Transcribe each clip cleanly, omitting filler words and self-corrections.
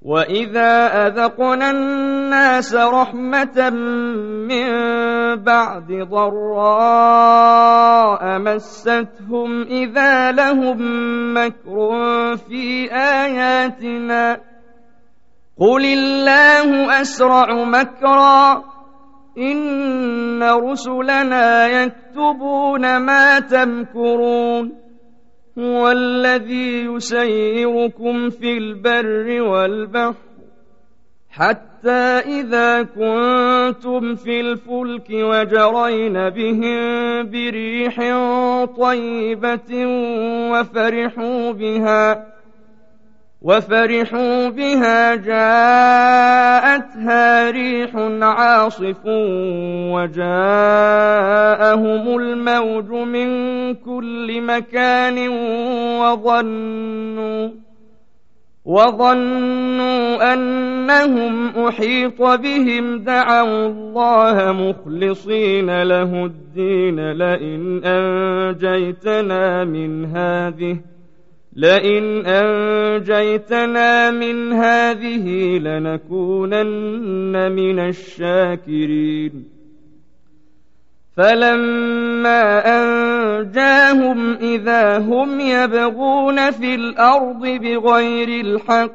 وَإِذَا أَذَقْنَا النَّاسَ رَحْمَةً مِّن بَعْدِ ضَرَّاءَ مَسَّتْهُمْ إِذَا لَهُم مَّكْرٌ فِي آيَاتِنَا قُلِ اللَّهُ أَسْرَعُ مَكْرًا إِنَّ رُسُلَنَا يَكْتُبُونَ مَا تَمْكُرُونَ هُوَ الَّذِي يُسَيِّرُكُمْ فِي الْبَرِّ وَالْبَحْرِ حَتَّى إِذَا كُنتُمْ فِي الْفُلْكِ وَجَرَيْنَ بِهِم بِرِيحٍ طَيِّبَةٍ وَفَرِحُوا بِهَا جَاءَتْهَا رِيحٌ عَاصِفٌ وَجَاءَهُمُ الْمَوْجُ مِن كُلِّ مَكَانٍ وَظَنُّوا أَنَّهُمْ أُحِيطَ بِهِمْ دَعَوُا اللَّهَ مُخْلِصِينَ لَهُ الدِّينَ لئن أنجيتنا من هذه لنكونن من الشاكرين فلما أنجاهم إذا هم يبغون في الأرض بغير الحق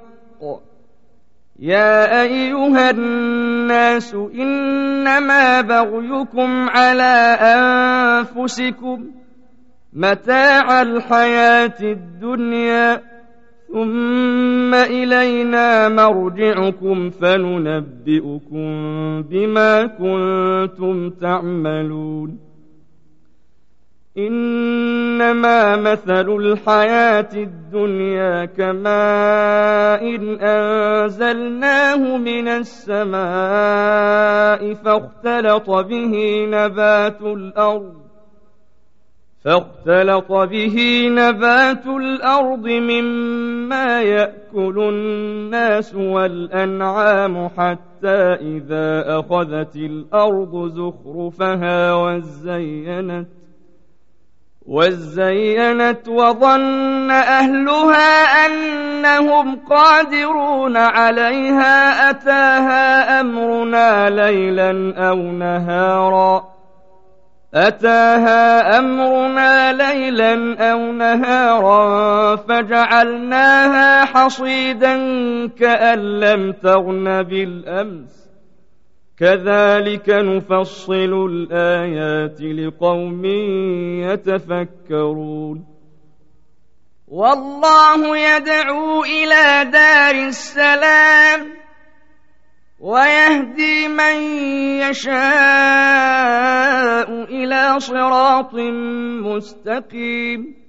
يا أيها الناس إنما بغيكم على أنفسكم متاع الحياة الدنيا ثم إلينا مرجعكم فننبئكم بما كنتم تعملون إنما مثل الحياة الدنيا كماء أنزلناه من السماء فاختلط به نبات الأرض مما يأكل الناس والأنعام حتى إذا أخذت الأرض زخرفها وزينت وظن أهلها أنهم قادرون عليها أتاها أمرنا ليلا أو نهارا فجعلناها حصيدا كأن لم تغن بالأمس كذلك نفصل الآيات لقوم يتفكرون والله يدعو إلى دار السلام ويهدي من يشاء إلى صراط مستقيم